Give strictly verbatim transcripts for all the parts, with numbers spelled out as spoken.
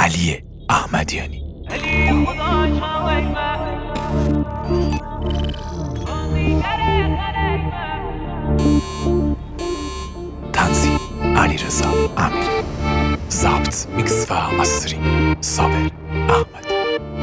علی احمدیانی. تنظیم علیرضا امیری. ضبط، میکس و مسترینگ صابر احمدی.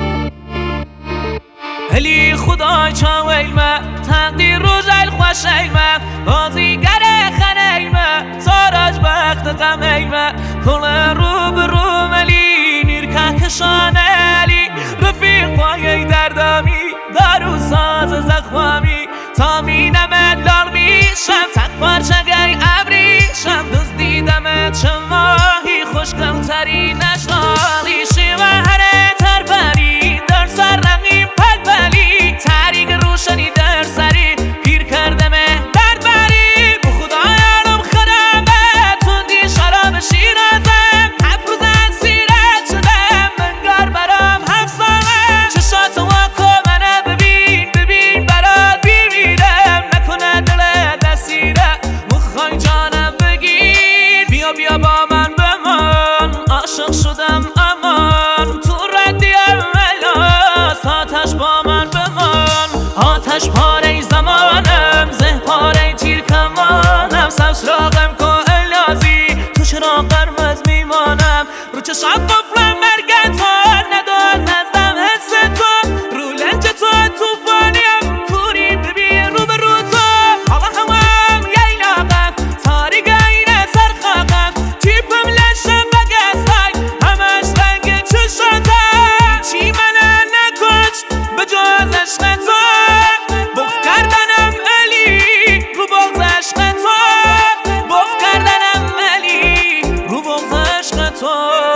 هلی خدای چاویلمه تقدیر رو جل خوشیلمه بازیگر خنیلمه تاراج بخت قمیلمه کل رو برو ملی نیرکه کشانلی رفیق پایه دردامی دارو ساز زخوامی تا مینمت لال میشم تک پارچه گی ابریشم دوست دیدمت چه ماهی خوشگم تری نشنالی شیوه هره تر بری در سر رقیم پل بلی تریق روشنی در سری پیر کردمه درد بری به خدا یارم خرمه توندی شراب شیرازم هفت روز از سیرت شدم منگار برام همسامه چشات واکو منه ببین ببین برات بیمیرم نکنه دل دستیره مخوای جانم بگیر بیا بیا با من بمان عاشق شدم امان تو ردی اولاس آتش با من بمان آتش پاره زمانم زه پاره تیر کمانم سبز راقم که الازی تو چرا قرمز میمانم رو چشات قفلم مرگ تو نداد نزدم حس تو رو لنج تو توفانیم کوری ببین رو به رو تو هوا هوام ییلاقم تاریک اینه سرخاقم تیپم لشم بگستای همش رنگ چشاتم چی منه نکشت به جز عشق تو بغض کردنم علی رو بغض عشق تو بغض کردنم علی رو بغض عشق تو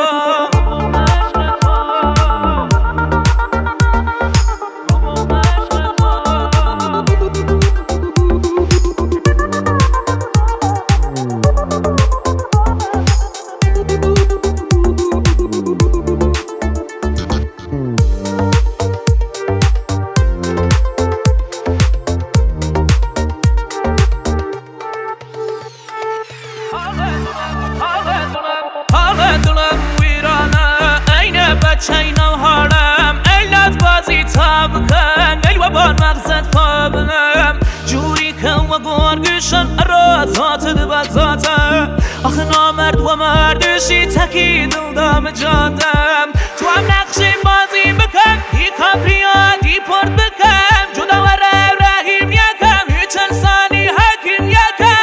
حال دلم ویرانه اینه بچه اینو حالم علت بازی تا بکن ای و بار مقصد خوابنم جوری که و گرگشن را ذات دو ذاته آخه نامرد و مردشی تکی دل دام جادم تو هم نقشی بازی بکن ای کاپریا دی پرد بکن جدا و رو رحیم یکم هیچ انسانی حکیم یکم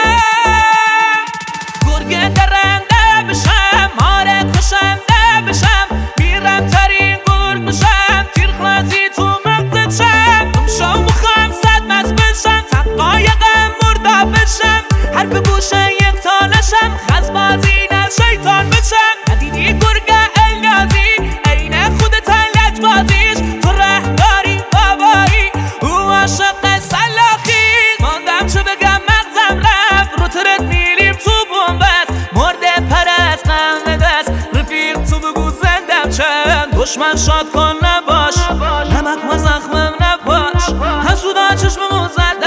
گرگه درنده بشم ماره کشنده بشم میرم ترین گرگ بشم تیر خلازی تو مغزت شم امشو مخوام صد مز بشم تقایقم مردا بشم حرف گوشه یک تا نشم خزبازی نه شیطان بشم ندیدی گرگ النازی اینه خودت لج بازیش تو رهداری بابایی او عاشق سلاخی ماندم چه بگم مغزم رفت رو ترت میلیم تو بومبست مرده پرست قهنه دست رفیق تو بگو زندم چند دشمن شاد کن نباش نمک و زخمم نباش حسودا چشممو زد